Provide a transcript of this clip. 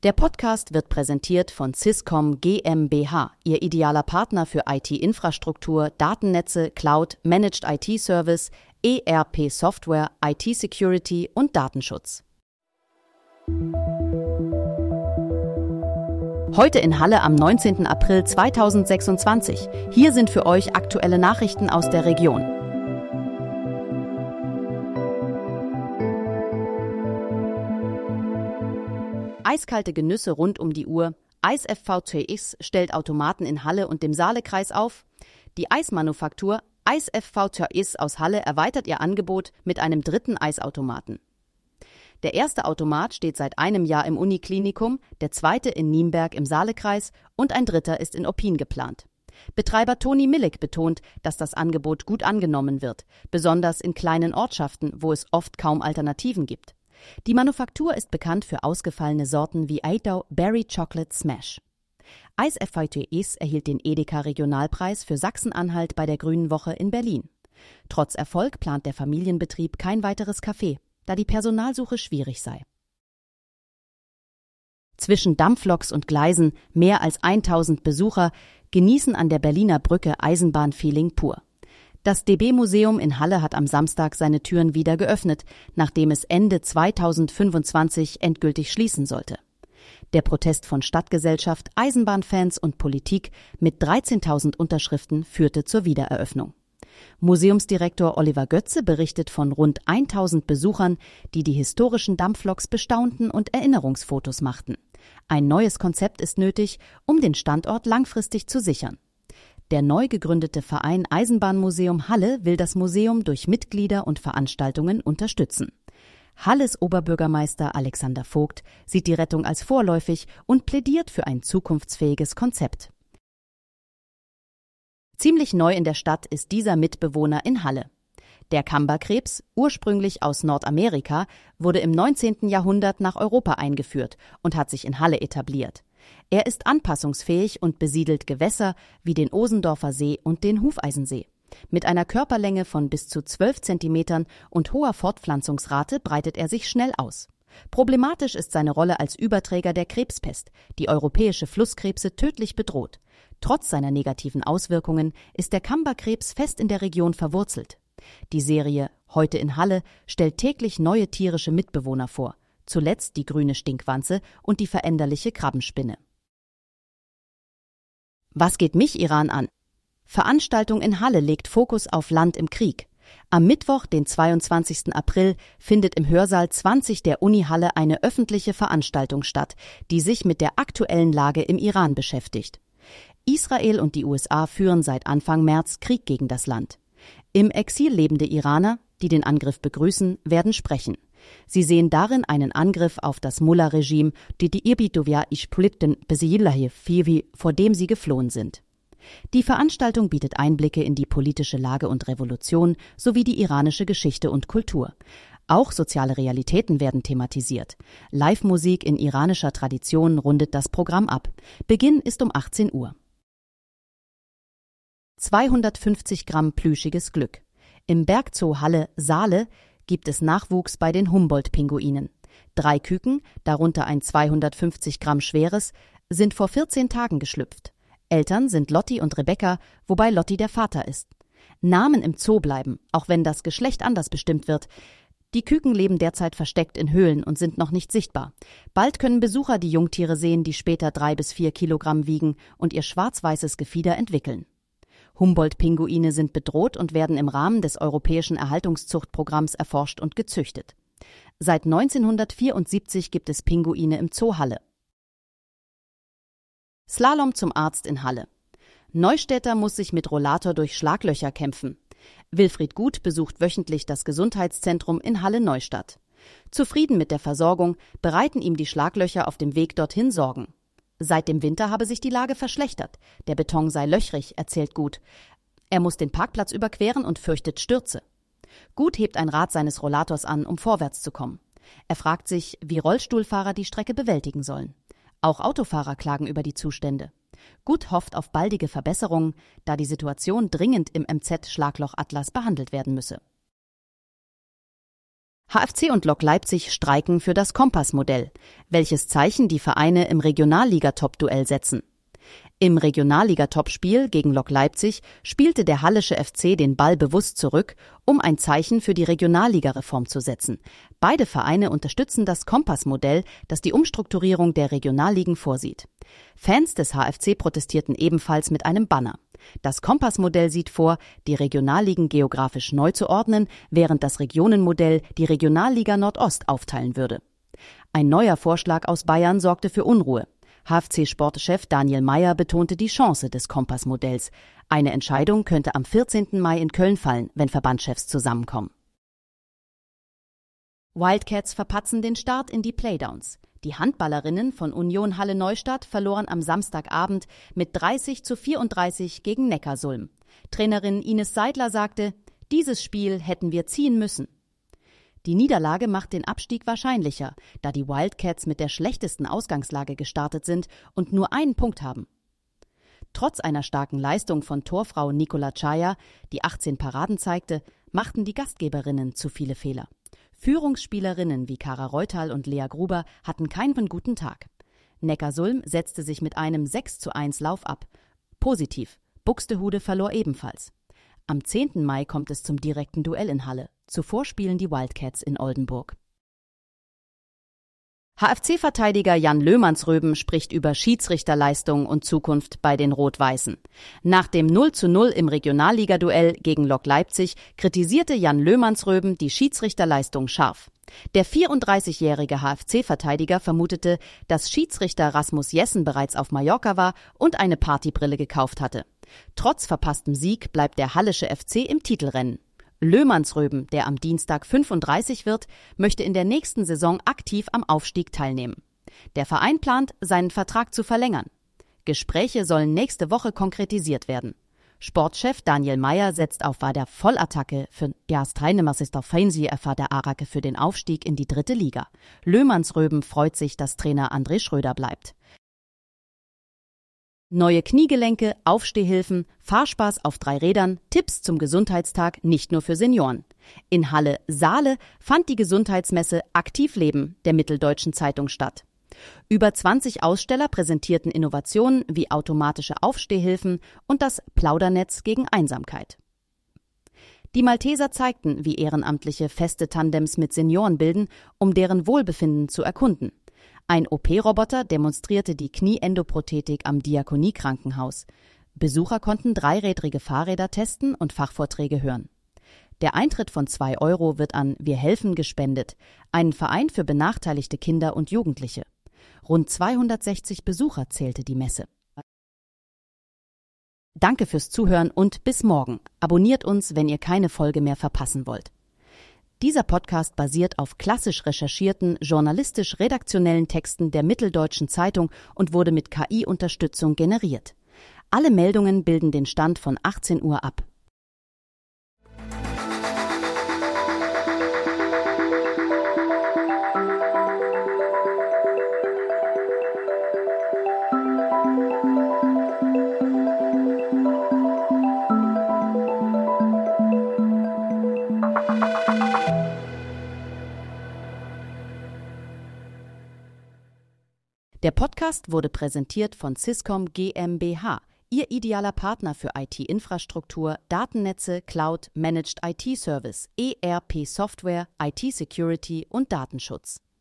Der Podcast wird präsentiert von Swisscom GmbH, Ihr idealer Partner für IT-Infrastruktur, Datennetze, Cloud, Managed IT-Service, ERP-Software, IT-Security und Datenschutz. Heute in Halle am 19. April 2026. Hier sind für euch aktuelle Nachrichten aus der Region. Eiskalte Genüsse rund um die Uhr. Eis FV TX stellt Automaten in Halle und dem Saalekreis auf. Die Eismanufaktur Eis FV TX aus Halle erweitert ihr Angebot mit einem dritten Eisautomaten. Der erste Automat steht seit einem Jahr im Uniklinikum, der zweite in Nienberg im Saalekreis und ein dritter ist in Oppin geplant. Betreiber Toni Millig betont, dass das Angebot gut angenommen wird, besonders in kleinen Ortschaften, wo es oft kaum Alternativen gibt. Die Manufaktur ist bekannt für ausgefallene Sorten wie Eidau Berry Chocolate Smash. Eis FV TX erhielt den Edeka Regionalpreis für Sachsen-Anhalt bei der Grünen Woche in Berlin. Trotz Erfolg plant der Familienbetrieb kein weiteres Café, da die Personalsuche schwierig sei. Zwischen Dampfloks und Gleisen mehr als 1000 Besucher genießen an der Berliner Brücke Eisenbahnfeeling pur. Das DB-Museum in Halle hat am Samstag seine Türen wieder geöffnet, nachdem es Ende 2025 endgültig schließen sollte. Der Protest von Stadtgesellschaft, Eisenbahnfans und Politik mit 13.000 Unterschriften führte zur Wiedereröffnung. Museumsdirektor Oliver Götze berichtet von rund 1000 Besuchern, die die historischen Dampfloks bestaunten und Erinnerungsfotos machten. Ein neues Konzept ist nötig, um den Standort langfristig zu sichern. Der neu gegründete Verein Eisenbahnmuseum Halle will das Museum durch Mitglieder und Veranstaltungen unterstützen. Halles Oberbürgermeister Alexander Vogt sieht die Rettung als vorläufig und plädiert für ein zukunftsfähiges Konzept. Ziemlich neu in der Stadt ist dieser Mitbewohner in Halle. Der Kamberkrebs, ursprünglich aus Nordamerika, wurde im 19. Jahrhundert nach Europa eingeführt und hat sich in Halle etabliert. Er ist anpassungsfähig und besiedelt Gewässer wie den Osendorfer See und den Hufeisensee. Mit einer Körperlänge von bis zu 12 Zentimetern und hoher Fortpflanzungsrate breitet er sich schnell aus. Problematisch ist seine Rolle als Überträger der Krebspest, die europäische Flusskrebse tödlich bedroht. Trotz seiner negativen Auswirkungen ist der Kamberkrebs fest in der Region verwurzelt. Die Serie Heute in Halle stellt täglich neue tierische Mitbewohner vor. Zuletzt die grüne Stinkwanze und die veränderliche Krabbenspinne. Was geht mich Iran an? Veranstaltung in Halle legt Fokus auf Land im Krieg. Am Mittwoch, den 22. April, findet im Hörsaal 20 der Uni Halle eine öffentliche Veranstaltung statt, die sich mit der aktuellen Lage im Iran beschäftigt. Israel und die USA führen seit Anfang März Krieg gegen das Land. Im Exil lebende Iraner, die den Angriff begrüßen, werden sprechen. Sie sehen darin einen Angriff auf das Mullah-Regime, vor dem sie geflohen sind. Die Veranstaltung bietet Einblicke in die politische Lage und Revolution sowie die iranische Geschichte und Kultur. Auch soziale Realitäten werden thematisiert. Live-Musik in iranischer Tradition rundet das Programm ab. Beginn ist um 18 Uhr. 250 Gramm plüschiges Glück. Im Bergzoo Halle Saale gibt es Nachwuchs bei den Humboldt-Pinguinen. 3 Küken, darunter ein 250 Gramm schweres, sind vor 14 Tagen geschlüpft. Eltern sind Lotti und Rebecca, wobei Lotti der Vater ist. Namen im Zoo bleiben, auch wenn das Geschlecht anders bestimmt wird. Die Küken leben derzeit versteckt in Höhlen und sind noch nicht sichtbar. Bald können Besucher die Jungtiere sehen, die später 3 bis 4 Kilogramm wiegen und ihr schwarz-weißes Gefieder entwickeln. Humboldt-Pinguine sind bedroht und werden im Rahmen des Europäischen Erhaltungszuchtprogramms erforscht und gezüchtet. Seit 1974 gibt es Pinguine im Zoo Halle. Slalom zum Arzt in Halle. Neustädter muss sich mit Rollator durch Schlaglöcher kämpfen. Wilfried Gut besucht wöchentlich das Gesundheitszentrum in Halle-Neustadt. Zufrieden mit der Versorgung bereiten ihm die Schlaglöcher auf dem Weg dorthin Sorgen. Seit dem Winter habe sich die Lage verschlechtert. Der Beton sei löchrig, erzählt Gut. Er muss den Parkplatz überqueren und fürchtet Stürze. Gut hebt ein Rad seines Rollators an, um vorwärts zu kommen. Er fragt sich, wie Rollstuhlfahrer die Strecke bewältigen sollen. Auch Autofahrer klagen über die Zustände. Gut hofft auf baldige Verbesserungen, da die Situation dringend im MZ-Schlaglochatlas behandelt werden müsse. HFC und Lok Leipzig streiken für das Kompassmodell. Welches Zeichen die Vereine im Regionalliga-Top-Duell setzen. Im Regionalliga-Topspiel gegen Lok Leipzig spielte der Hallische FC den Ball bewusst zurück, um ein Zeichen für die Regionalligareform zu setzen. Beide Vereine unterstützen das Kompassmodell, das die Umstrukturierung der Regionalligen vorsieht. Fans des HFC protestierten ebenfalls mit einem Banner. Das Kompassmodell sieht vor, die Regionalligen geografisch neu zu ordnen, während das Regionenmodell die Regionalliga Nordost aufteilen würde. Ein neuer Vorschlag aus Bayern sorgte für Unruhe. HFC-Sportchef Daniel Mayer betonte die Chance des Kompassmodells. Eine Entscheidung könnte am 14. Mai in Köln fallen, wenn Verbandschefs zusammenkommen. Wildcats verpatzen den Start in die Playdowns. Die Handballerinnen von Union Halle Neustadt verloren am Samstagabend mit 30:34 gegen Neckarsulm. Trainerin Ines Seidler sagte, dieses Spiel hätten wir ziehen müssen. Die Niederlage macht den Abstieg wahrscheinlicher, da die Wildcats mit der schlechtesten Ausgangslage gestartet sind und nur einen Punkt haben. Trotz einer starken Leistung von Torfrau Nicola Chaya, die 18 Paraden zeigte, machten die Gastgeberinnen zu viele Fehler. Führungsspielerinnen wie Kara Reutal und Lea Gruber hatten keinen guten Tag. Neckarsulm setzte sich mit einem 6:1 Lauf ab. Positiv, Buxtehude verlor ebenfalls. Am 10. Mai kommt es zum direkten Duell in Halle. Zuvor spielen die Wildcats in Oldenburg. HFC-Verteidiger Jan Löhmannsröben spricht über Schiedsrichterleistung und Zukunft bei den Rot-Weißen. Nach dem 0:0 im Regionalliga-Duell gegen Lok Leipzig kritisierte Jan Löhmannsröben die Schiedsrichterleistung scharf. Der 34-jährige HFC-Verteidiger vermutete, dass Schiedsrichter Rasmus Jessen bereits auf Mallorca war und eine Partybrille gekauft hatte. Trotz verpasstem Sieg bleibt der Hallische FC im Titelrennen. Löhmannsröben, der am Dienstag 35 wird, möchte in der nächsten Saison aktiv am Aufstieg teilnehmen. Der Verein plant, seinen Vertrag zu verlängern. Gespräche sollen nächste Woche konkretisiert werden. Sportchef Daniel Mayer setzt auf der Vollattacke für Jastreinemasister Feinsi erfahrt der Arake für den Aufstieg in die 3. Liga. Löhmannsröben freut sich, dass Trainer André Schröder bleibt. Neue Kniegelenke, Aufstehhilfen, Fahrspaß auf 3 Rädern, Tipps zum Gesundheitstag nicht nur für Senioren. In Halle-Saale fand die Gesundheitsmesse Aktiv Leben der Mitteldeutschen Zeitung statt. Über 20 Aussteller präsentierten Innovationen wie automatische Aufstehhilfen und das Plaudernetz gegen Einsamkeit. Die Malteser zeigten, wie Ehrenamtliche feste Tandems mit Senioren bilden, um deren Wohlbefinden zu erkunden. Ein OP-Roboter demonstrierte die Knieendoprothetik am Diakonie-Krankenhaus. Besucher konnten 3rädrige Fahrräder testen und Fachvorträge hören. Der Eintritt von 2 € wird an Wir helfen gespendet, einen Verein für benachteiligte Kinder und Jugendliche. Rund 260 Besucher zählte die Messe. Danke fürs Zuhören und bis morgen. Abonniert uns, wenn ihr keine Folge mehr verpassen wollt. Dieser Podcast basiert auf klassisch recherchierten, journalistisch-redaktionellen Texten der Mitteldeutschen Zeitung und wurde mit KI-Unterstützung generiert. Alle Meldungen bilden den Stand von 18 Uhr ab. Der Podcast wurde präsentiert von Syscom GmbH, Ihr idealer Partner für IT-Infrastruktur, Datennetze, Cloud, Managed IT-Service, ERP-Software, IT-Security und Datenschutz.